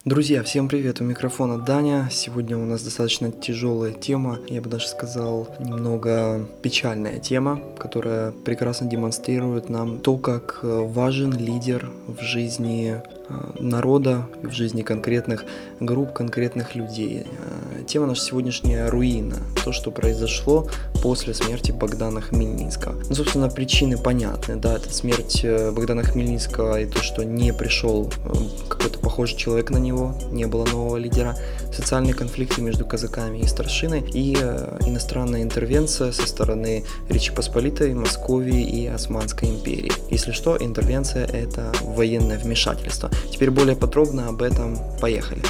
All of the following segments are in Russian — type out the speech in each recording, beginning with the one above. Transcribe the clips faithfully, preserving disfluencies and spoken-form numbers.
Друзья, всем привет, у микрофона Даня. Сегодня у нас достаточно тяжелая тема, я бы даже сказал, немного печальная тема, которая прекрасно демонстрирует нам то, как важен лидер в жизни народа, в жизни конкретных групп, конкретных людей. Тема наша сегодняшняя — руина, то, что произошло после смерти Богдана Хмельницкого. Ну, собственно, причины понятны, да, это смерть Богдана Хмельницкого и то, что не пришел какой-то похожий человек на него, не было нового лидера, социальные конфликты между казаками и старшиной и э, иностранная интервенция со стороны Речи Посполитой, Московии и Османской империи. Если что, интервенция — это военное вмешательство. Теперь более подробно об этом. Поехали.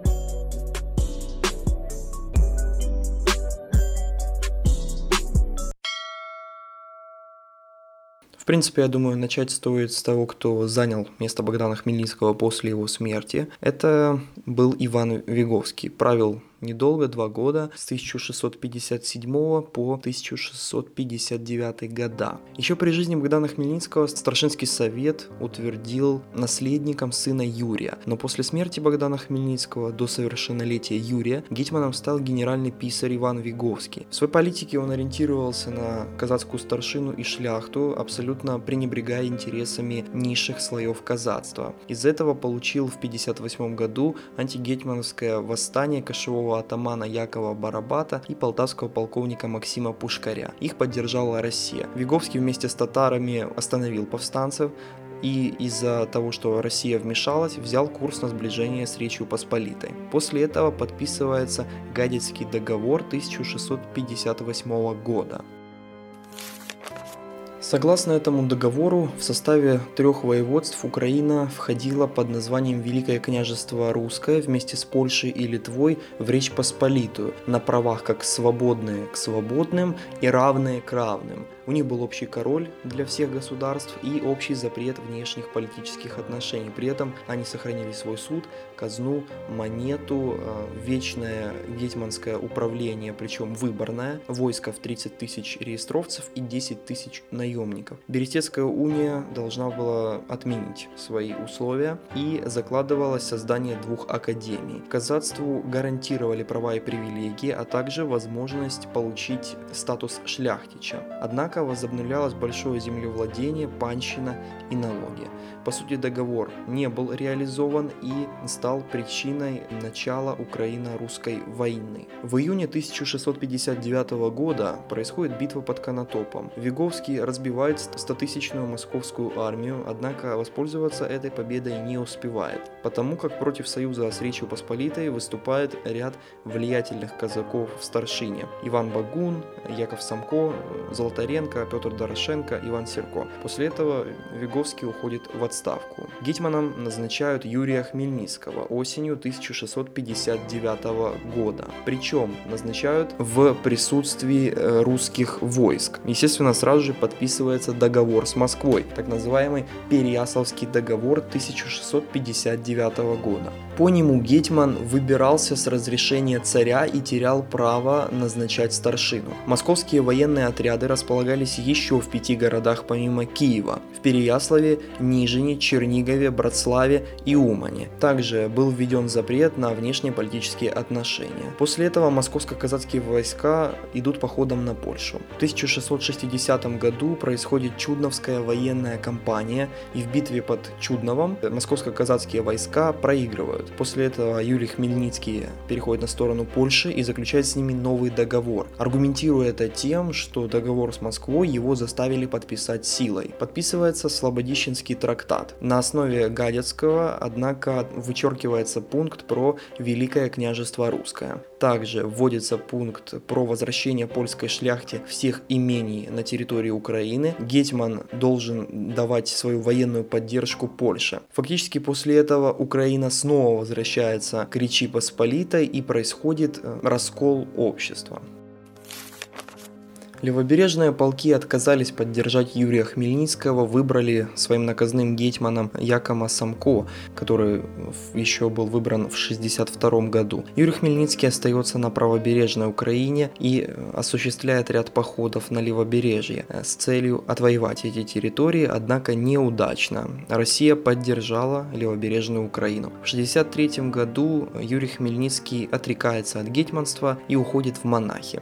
В принципе, я думаю, начать стоит с того, кто занял место Богдана Хмельницкого после его смерти. Это был Иван Виговский. Правил недолго, два года, с тысяча шестьсот пятьдесят седьмого по тысяча шестьсот пятьдесят девятый года. Еще при жизни Богдана Хмельницкого Старшинский совет утвердил наследником сына Юрия, но после смерти Богдана Хмельницкого до совершеннолетия Юрия гетьманом стал генеральный писарь Иван Виговский. В своей политике он ориентировался на казацкую старшину и шляхту, абсолютно пренебрегая интересами низших слоев казацтва. Из этого получил в пятьдесят восьмом году антигетьмановское восстание кошевого атамана Якова Барабата и полтавского полковника Максима Пушкаря. Их поддержала Россия. Виговский вместе с татарами остановил повстанцев и из-за того, что Россия вмешалась, взял курс на сближение с Речью Посполитой. После этого подписывается Гадяцкий договор тысяча шестьсот пятьдесят восьмого года. Согласно этому договору, в составе трех воеводств Украина входила под названием Великое княжество Русское вместе с Польшей и Литвой в Речь Посполитую на правах как свободные к свободным и равные к равным. У них был общий король для всех государств и общий запрет внешних политических отношений. При этом они сохранили свой суд, казну, монету, вечное гетьманское управление, причем выборное, войско в тридцать тысяч реестровцев и десять тысяч наемников. Берестецкая уния должна была отменить свои условия и закладывалось создание двух академий. Казацтву гарантировали права и привилегии, а также возможность получить статус шляхтича. Однако возобновлялось большое землевладение, панщина и налоги. По сути, договор не был реализован и стал причиной начала Украино-русской войны. В июне тысяча шестьсот пятьдесят девятого года происходит битва под Конотопом. Виговский разбивает стотысячную московскую армию, однако воспользоваться этой победой не успевает, потому как против союза с Речью Посполитой выступает ряд влиятельных казаков в старшине: Иван Багун, Яков Самко, Золотаренко, Петр Дорошенко, Иван Серко. После этого Виговский уходит в отставку. Гетьманом назначают Юрия Хмельницкого осенью тысяча шестьсот пятьдесят девятого года. Причем назначают в присутствии русских войск. Естественно, сразу же подписывается договор с Москвой, так называемый Переяславский договор тысяча шестьсот пятьдесят девятого года. По нему гетьман выбирался с разрешения царя и терял право назначать старшину. Московские военные отряды располагались еще в пяти городах помимо Киева: в Переяславе, Нижине, Чернигове, Братславе и Умане. Также был введен запрет на внешнеполитические отношения. После этого московско-казацкие войска идут походом на Польшу. В тысяча шестьсот шестидесятом году происходит Чудновская военная кампания, и в битве под Чудновом московско-казацкие войска проигрывают. После этого Юрий Хмельницкий переходит на сторону Польши и заключает с ними новый договор, аргументируя это тем, что договор с Москвой его заставили подписать силой. Подписывается Слободищенский трактат. На основе Гадяцкого, однако, вычеркивается пункт про Великое княжество Русское. Также вводится пункт про возвращение польской шляхте всех имений на территории Украины. Гетьман должен давать свою военную поддержку Польше. Фактически после этого Украина снова возвращается к Речи Посполитой и происходит раскол общества. Левобережные полки отказались поддержать Юрия Хмельницкого, выбрали своим наказным гетьманом Якома Самко, который еще был выбран в шестьдесят втором году. Юрий Хмельницкий остается на правобережной Украине и осуществляет ряд походов на левобережье с целью отвоевать эти территории, однако неудачно. Россия поддержала левобережную Украину. В шестьдесят третьем году Юрий Хмельницкий отрекается от гетьманства и уходит в монахи.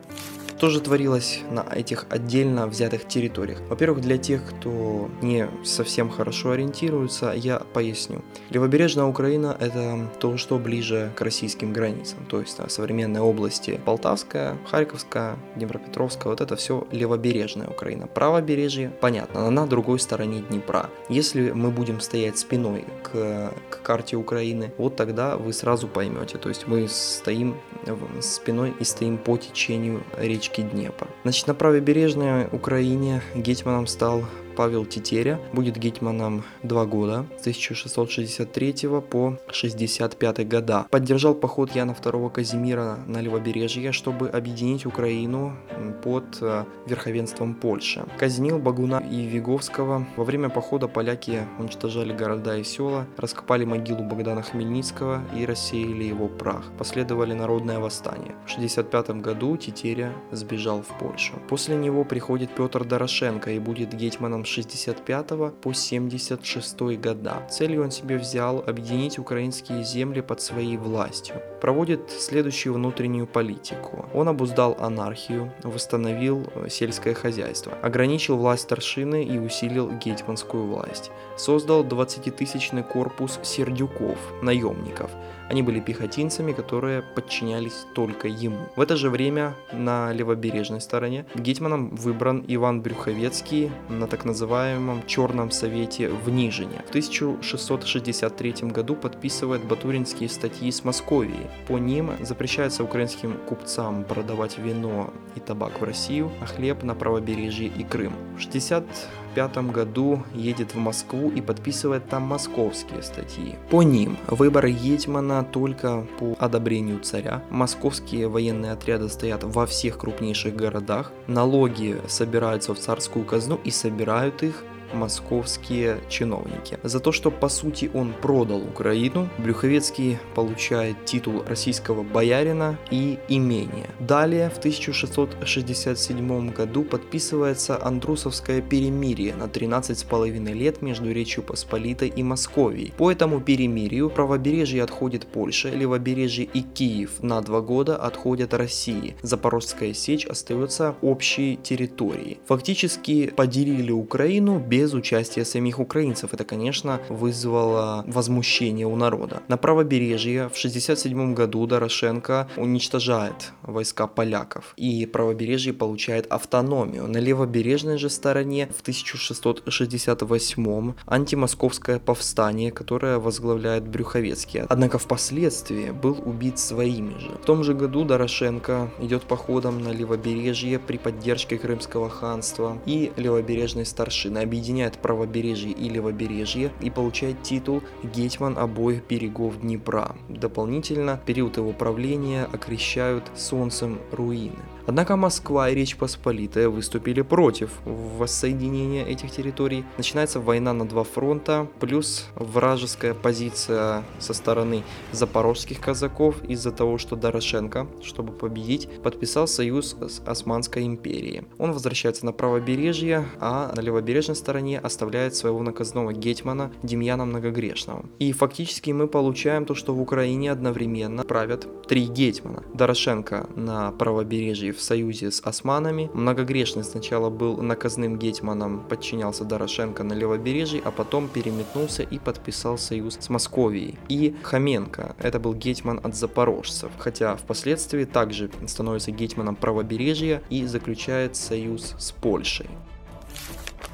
Что же творилось на этих отдельно взятых территориях? Во-первых, для тех, кто не совсем хорошо ориентируется, я поясню. Левобережная Украина – это то, что ближе к российским границам, то есть современные области Полтавская, Харьковская, Днепропетровская, вот это все левобережная Украина. Правобережье, понятно, на другой стороне Днепра. Если мы будем стоять спиной к, к карте Украины, вот тогда вы сразу поймете, то есть мы стоим спиной и стоим по течению речки Днепр. Значит, на правобережной Украине гетьманом стал Павел Тетеря, будет гетьманом два года, с тысяча шестьсот шестьдесят третьего по шестьдесят пятый года. Поддержал поход Яна второго Казимира на левобережье, чтобы объединить Украину под верховенством Польши. Казнил Багуна и Виговского. Во время похода поляки уничтожали города и села, раскопали могилу Богдана Хмельницкого и рассеяли его прах. Последовали народное восстание. В шестьдесят пятом году Тетеря сбежал в Польшу. После него приходит Петр Дорошенко и будет гетьманом с шестьдесят пятого по семьдесят шестой года. Целью он себе взял объединить украинские земли под своей властью. Проводит следующую внутреннюю политику. Он обуздал анархию, восстановил сельское хозяйство, ограничил власть старшины и усилил гетьманскую власть. Создал двадцатитысячный корпус сердюков, наемников. Они были пехотинцами, которые подчинялись только ему. В это же время на левобережной стороне гетьманом выбран Иван Брюховецкий на так называемом Черном совете в Нижине. В тысяча шестьсот шестьдесят третьем году подписывает батуринские статьи с Московией. По ним запрещается украинским купцам продавать вино и табак в Россию, а хлеб на правобережье и Крым. В шестьдесят пятом году едет в Москву и подписывает там московские статьи. По ним выборы гетьмана только по одобрению царя. Московские военные отряды стоят во всех крупнейших городах. Налоги собираются в царскую казну и собирают их московские чиновники. За то, что по сути он продал Украину, Брюховецкий получает титул российского боярина и имение. Далее в тысяча шестьсот шестьдесят седьмом году подписывается Андрусовское перемирие на тринадцать с половиной лет между Речью Посполитой и Московией. По этому перемирию правобережье отходит Польше, левобережье и Киев на два года отходят России. Запорожская сечь остается общей территорией. Фактически поделили Украину без без участия самих украинцев. Это, конечно, вызвало возмущение у народа. На правобережье в шестьдесят седьмом году Дорошенко уничтожает войска поляков, и правобережье получает автономию. На левобережной же стороне в тысяча шестьсот шестьдесят восьмом антимосковское повстание, которое возглавляет Брюховецкий. Однако впоследствии был убит своими же. В том же году Дорошенко идет походом на левобережье при поддержке Крымского ханства и левобережной старшины, объединяет правобережье и левобережье и получает титул гетьман обоих берегов Днепра. Дополнительно период его правления окрещают солнцем руины. Однако Москва и Речь Посполитая выступили против воссоединения этих территорий. Начинается война на два фронта, плюс вражеская позиция со стороны запорожских казаков из-за того, что Дорошенко, чтобы победить, подписал союз с Османской империей. Он возвращается на правобережье, а на левобережной стороне оставляет своего наказного гетьмана Демьяна Многогрешного. И фактически мы получаем то, что в Украине одновременно правят три гетьмана. Дорошенко на правобережье в союзе с османами. Многогрешный сначала был наказным гетьманом, подчинялся Дорошенко на левобережье, а потом переметнулся и подписал союз с Московией. И Хоменко, это был гетьман от запорожцев, хотя впоследствии также становится гетьманом правобережья и заключает союз с Польшей.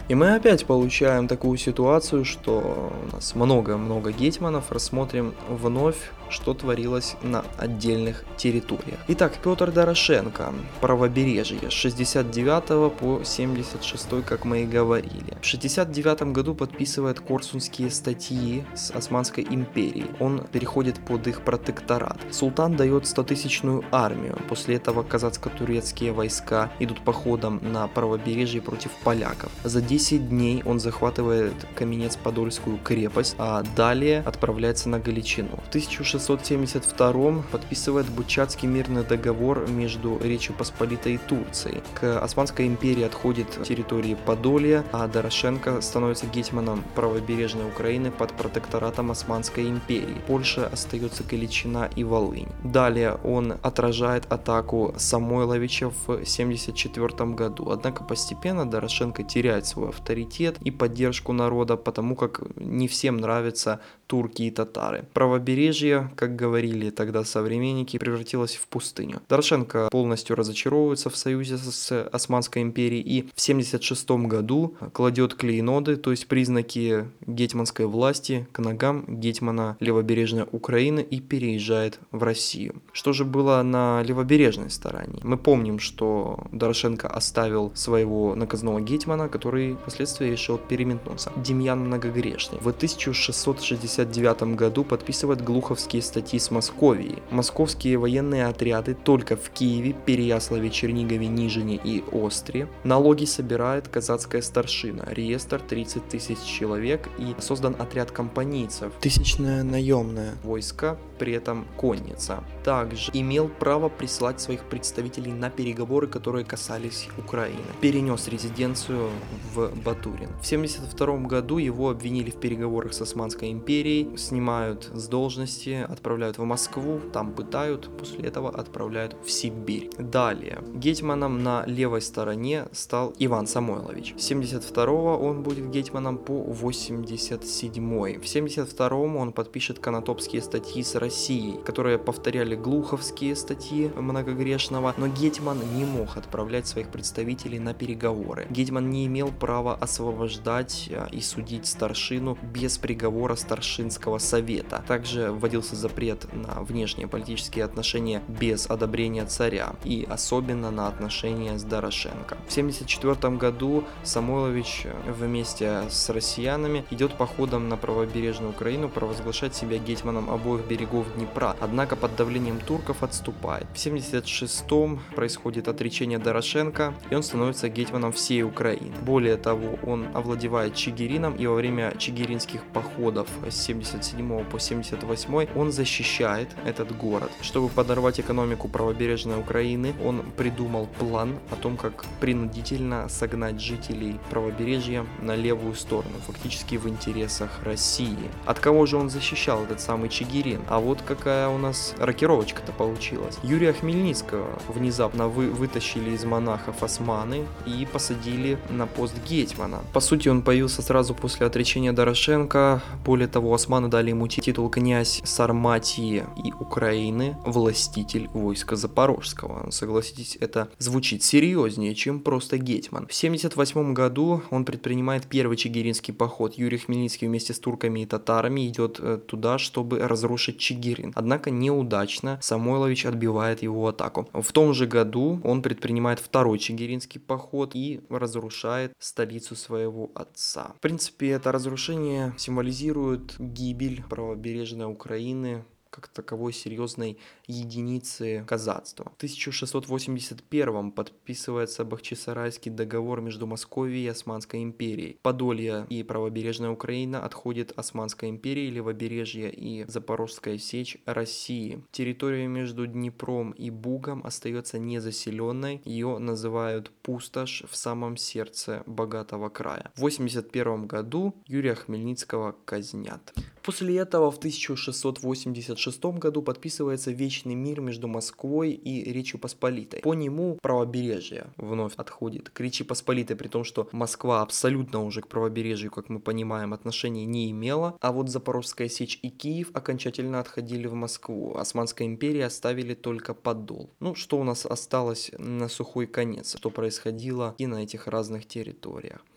И мы опять получаем такую ситуацию, что у нас много-много гетьманов, рассмотрим вновь, что творилось на отдельных территориях. Итак, Петр Дорошенко, правобережье, с шестьдесят девятого по семьдесят шестой, как мы и говорили. В шестьдесят девятом году подписывает Корсунские статьи с Османской империей. Он переходит под их протекторат. Султан дает стотысячную армию. После этого казацко-турецкие войска идут походом на правобережье против поляков. За десять дней он захватывает Каменец-Подольскую крепость, а далее отправляется на Галичину. В тысяча шестьсот семьдесят втором подписывает Бучатский мирный договор между Речью Посполитой и Турцией. К Османской империи отходит территории Подолья, а Дорошенко становится гетьманом правобережной Украины под протекторатом Османской империи. Польша остается Галичина и Волынь. Далее он отражает атаку Самойловича в семьдесят четвёртом году. Однако постепенно Дорошенко теряет свой авторитет и поддержку народа, потому как не всем нравятся турки и татары. Правобережье, как говорили тогда современники, превратилось в пустыню. Дорошенко полностью разочаровывается в союзе с Османской империей и в семьдесят шестом году кладет клейноды, то есть признаки гетьманской власти, к ногам гетьмана левобережной Украины и переезжает в Россию. Что же было на левобережной стороне? Мы помним, что Дорошенко оставил своего наказного гетьмана, который впоследствии решил переметнуться. Демьян Многогрешный. В тысяча шестьсот шестьдесят девятом году подписывает Глуховские статьи с Московией. Московские военные отряды только в Киеве, Переяславе, Чернигове, Нижине и Остре. Налоги собирает казацкая старшина. Реестр тридцать тысяч человек и создан отряд компанийцев. Тысячное наемное войско, при этом конница. Также имел право прислать своих представителей на переговоры, которые касались Украины. Перенес резиденцию в Батурин. В семьдесят втором году его обвинили в переговорах с Османской империей, снимают с должности, отправляют в Москву, там пытают, после этого отправляют в Сибирь. Далее. Гетьманом на левой стороне стал Иван Самойлович. С семьдесят второго он будет гетьманом по восемьдесят седьмой. В семьдесят втором он подпишет Конотопские статьи с Россией, которые повторяли Глуховские статьи Многогрешного, но гетьман не мог отправлять своих представителей на переговоры. Гетьман не имел права освобождать и судить старшину без приговора старшинского совета. Также вводился запрет на внешние политические отношения без одобрения царя и особенно на отношения с Дорошенко. В семьдесят четвёртом году Самойлович вместе с россиянами идет походом на правобережную Украину провозглашать себя гетьманом обоих берегов Днепра, однако под давлением турков отступает. В семьдесят шестом происходит отречение Дорошенко, и он становится гетьманом всей Украины. Более того, он овладевает Чигирином, и во время чигиринских походов с семьдесят седьмого по семьдесят восьмой он защищает этот город. Чтобы подорвать экономику правобережной Украины, он придумал план о том, как принудительно согнать жителей правобережья на левую сторону, фактически в интересах России. От кого же он защищал этот самый Чигирин? А вот какая у нас рокировочка-то получилась. Юрия Хмельницкого внезапно вы вытащили из монахов османы и посадили на пост гетьмана. По сути, он появился сразу после отречения Дорошенко. Более того, османы дали ему титул князь Сарматии и Украины, властитель войска Запорожского. Согласитесь, это звучит серьезнее, чем просто гетьман. В семьдесят восьмом году он предпринимает первый чигиринский поход. Юрий Хмельницкий вместе с турками и татарами идет туда, чтобы разрушить Чигирин. Однако неудачно Самойлович отбивает его атаку. В том же году он предпринимает второй чигиринский поход и разрушает столицу своего отца. В принципе, это разрушение символизирует гибель правобережной Украины как таковой серьезной единицы казацтва. В тысяча шестьсот восемьдесят первом подписывается Бахчисарайский договор между Московией и Османской империей. Подолье и правобережная Украина отходит Османской империи, Левобережье и Запорожская сечь России. Территория между Днепром и Бугом остается незаселенной, ее называют пустошь в самом сердце богатого края. В восемьдесят первом году Юрия Хмельницкого казнят. После этого в тысяча шестьсот восемьдесят шестом году подписывается Вечный мир между Москвой и Речью Посполитой. По нему правобережье вновь отходит к Речи Посполитой, при том, что Москва абсолютно уже к правобережью, как мы понимаем, отношений не имела, а вот Запорожская сечь и Киев окончательно отходили в Москву. Османской империи оставили только Подол. Ну, что у нас осталось на сухой конец, что происходило и на этих разных территориях.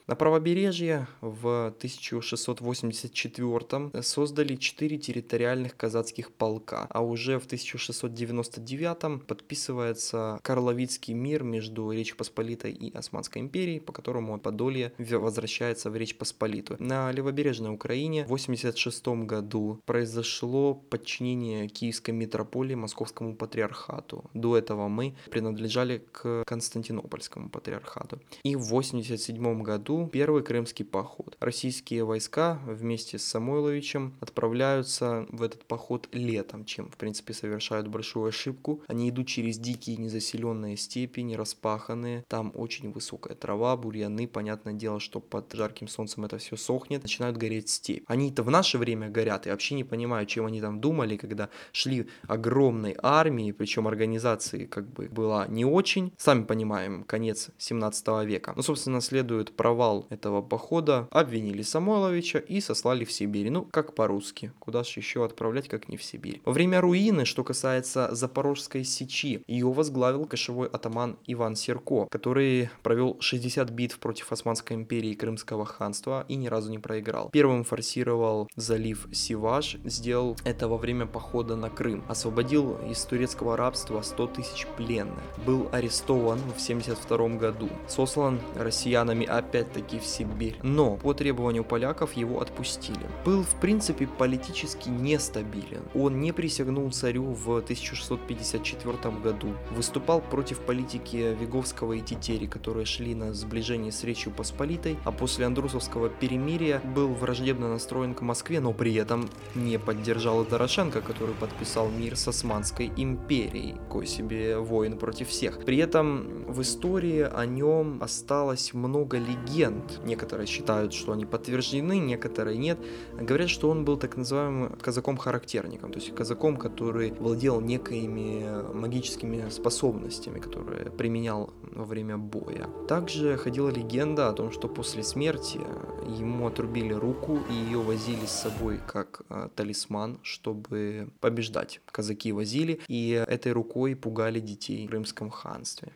На правобережье в тысяча шестьсот восемьдесят четвёртом создали четыре территориальных казацких полка, а уже в тысяча шестьсот девяносто девятом подписывается Карловицкий мир между Речью Посполитой и Османской империей, по которому Подолье возвращается в Речь Посполитую. На левобережной Украине в восемьдесят шестом году произошло подчинение Киевской митрополии Московскому патриархату. До этого мы принадлежали к Константинопольскому патриархату. И в восемьдесят седьмом году первый Крымский поход. Российские войска вместе с Самойловичем отправляются в этот поход летом, чем, в принципе, совершают большую ошибку. Они идут через дикие незаселенные степи, нераспаханные. Там очень высокая трава, бурьяны. Понятное дело, что под жарким солнцем это все сохнет. Начинают гореть степь. Они-то в наше время горят. И вообще не понимаю, чем они там думали, когда шли огромной армией, причем организации как бы была не очень. Сами понимаем, конец семнадцатого века. Ну, собственно, следует провал этого похода. Обвинили Самойловича и сослали в Сибирь. Ну, как по-русски. Куда же еще отправлять, как не в Сибирь. Во время руины, что касается Запорожской сечи, ее возглавил кошевой атаман Иван Серко, который провел шестьдесят битв против Османской империи и Крымского ханства и ни разу не проиграл. Первым форсировал залив Сиваш, сделал это во время похода на Крым. Освободил из турецкого рабства сто тысяч пленных. Был арестован в семьдесят втором году. Сослан россиянами опять-таки в Сибирь. Но по требованию поляков его отпустили. Был в принципе политически нестабилен. Он не присягнул царю в тысяча шестьсот пятьдесят четвёртом году. Выступал против политики Виговского и Тетери, которые шли на сближение с Речью Посполитой, а после Андрусовского перемирия был враждебно настроен к Москве, но при этом не поддержал Дорошенко, который подписал мир с Османской империей. Такой себе воин против всех. При этом в истории о нем осталось много легенд. Некоторые считают, что они подтверждены, некоторые нет. Говорят, что он был так называемым казаком-характерником, то есть казаком, который владел некими магическими способностями, которые применял во время боя. Также ходила легенда о том, что после смерти ему отрубили руку и ее возили с собой как э, талисман, чтобы побеждать. Казаки возили и этой рукой пугали детей в Крымском ханстве.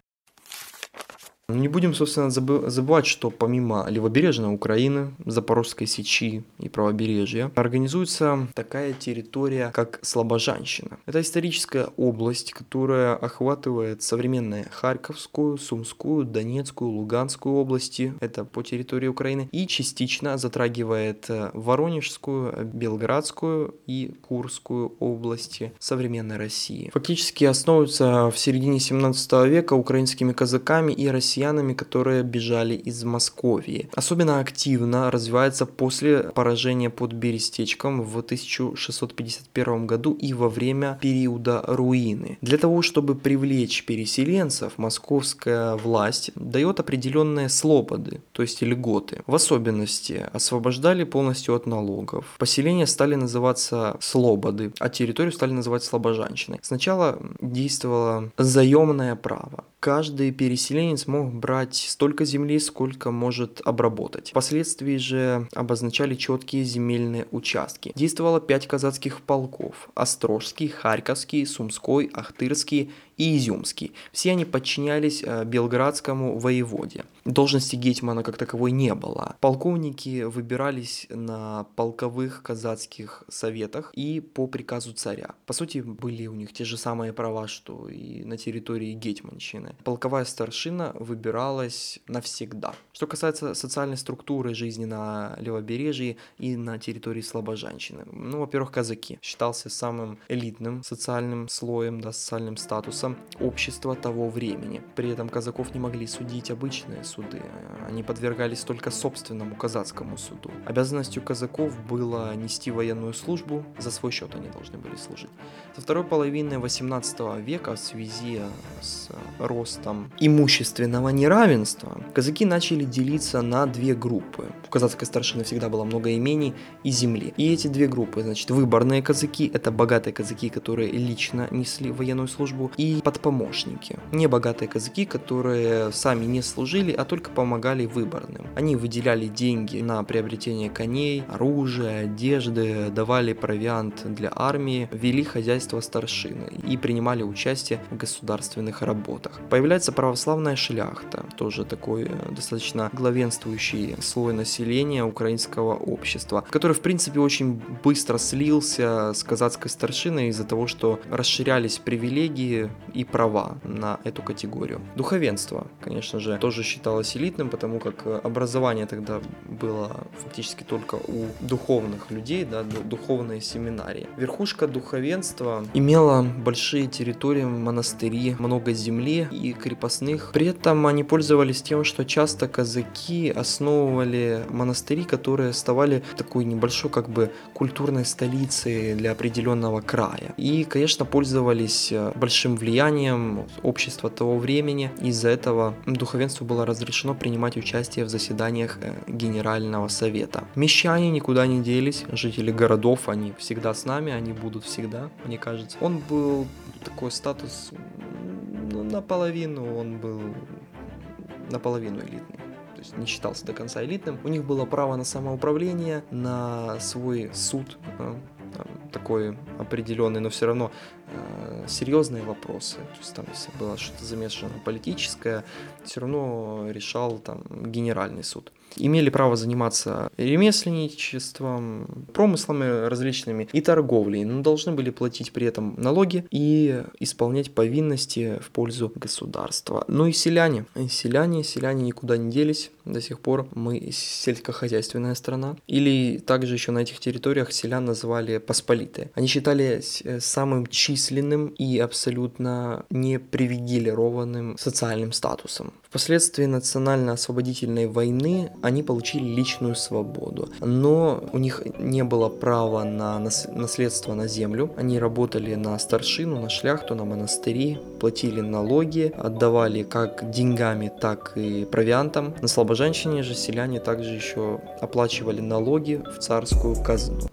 Не будем, собственно, забывать, что помимо левобережной Украины, Запорожской сечи и правобережья, организуется такая территория, как Слобожанщина. Это историческая область, которая охватывает современные Харьковскую, Сумскую, Донецкую, Луганскую области, это по территории Украины, и частично затрагивает Воронежскую, Белградскую и Курскую области современной России. Фактически основывается в середине семнадцатого века украинскими казаками и россиянами, которые бежали из Московии. Особенно активно развивается после поражения под Берестечком в тысяча шестьсот пятьдесят первом году и во время периода руины. Для того, чтобы привлечь переселенцев, московская власть дает определенные слободы, то есть льготы. В особенности освобождали полностью от налогов. Поселения стали называться слободы, а территорию стали называть Слобожанщиной. Сначала действовало заемное право. Каждый переселенец мог брать столько земли, сколько может обработать. Впоследствии же обозначали четкие земельные участки. Действовало пять казацких полков: Острожский, Харьковский, Сумской, Ахтырский и Изюмский. Все они подчинялись белградскому воеводе. Должности гетьмана как таковой не было. Полковники выбирались на полковых казацких советах и по приказу царя. По сути, были у них те же самые права, что и на территории гетьманщины. Полковая старшина выбиралась навсегда. Что касается социальной структуры жизни на левобережье и на территории Слобожанщины. Ну, во-первых, казаки. Считался самым элитным социальным слоем, да, социальным статусом общества того времени. При этом казаков не могли судить обычные суды. Они подвергались только собственному казацкому суду. Обязанностью казаков было нести военную службу, за свой счет они должны были служить. Со второй половины восемнадцатого века в связи с ростом имущественного неравенства казаки начали делиться на две группы. У казацкой старшины всегда было много имений и земли. И эти две группы, значит, выборные казаки, это богатые казаки, которые лично несли военную службу, и и подпомощники. Небогатые казаки, которые сами не служили, а только помогали выборным. Они выделяли деньги на приобретение коней, оружия, одежды, давали провиант для армии, вели хозяйство старшины и принимали участие в государственных работах. Появляется православная шляхта, тоже такой достаточно главенствующий слой населения украинского общества, который в принципе очень быстро слился с казацкой старшиной из-за того, что расширялись привилегии и права на эту категорию. Духовенство, конечно же, тоже считалось элитным, потому как образование тогда было фактически только у духовных людей, да, духовные семинарии. Верхушка духовенства имела большие территории, монастыри, много земли и крепостных. При этом они пользовались тем, что часто казаки основывали монастыри, которые ставали такой небольшой как бы культурной столицей для определенного края. И, конечно, пользовались большим влиянием общества того времени. Из-за этого духовенству было разрешено принимать участие в заседаниях Генерального совета. Мещане никуда не делись, жители городов, они всегда с нами, они будут всегда, мне кажется. Он был такой статус, ну, наполовину, он был наполовину элитный. То есть не считался до конца элитным. У них было право на самоуправление, на свой суд, такой определенный, но все равно э, серьезные вопросы. То есть там, если было что-то замешано политическое, все равно решал там генеральный суд. Имели право заниматься ремесленничеством, промыслами различными и торговлей, но должны были платить при этом налоги и исполнять повинности в пользу государства. Ну и селяне. Селяне, селяне никуда не делись до сих пор. Мы сельскохозяйственная страна. Или также еще на этих территориях селян называли посполитые. Они считались самым численным и абсолютно непривилегированным социальным статусом. Впоследствии национально-освободительной войны они получили личную свободу, но у них не было права на наследство на землю. Они работали на старшину, на шляхту, на монастыри, платили налоги, отдавали как деньгами, так и провиантом. На слабоженщине же селяне также еще оплачивали налоги в царскую казну.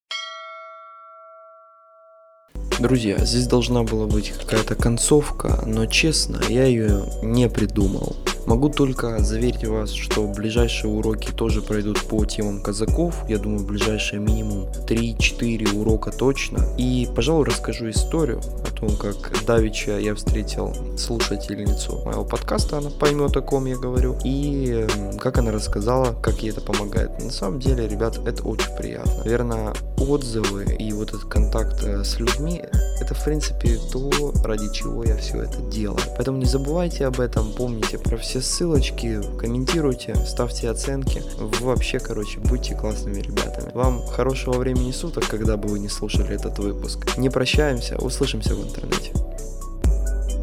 Друзья, здесь должна была быть какая-то концовка, но честно, я ее не придумал. Могу только заверить вас, что ближайшие уроки тоже пройдут по темам казаков. Я думаю, ближайшие минимум три-четыре урока точно. И, пожалуй, расскажу историю о том, как давеча я встретил слушательницу моего подкаста, она поймет, о ком я говорю, и как она рассказала, как ей это помогает. На самом деле, ребят, это очень приятно. Наверное, отзывы и вот этот контакт с людьми, это, в принципе, то, ради чего я все это делаю. Поэтому не забывайте об этом, помните про все ссылочки, комментируйте, ставьте оценки. Вы вообще, короче, будьте классными ребятами. Вам хорошего времени суток, когда бы вы не слушали этот выпуск. Не прощаемся, услышимся в интернете.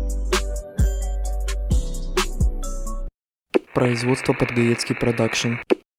Производство Подгаецкий продакшн.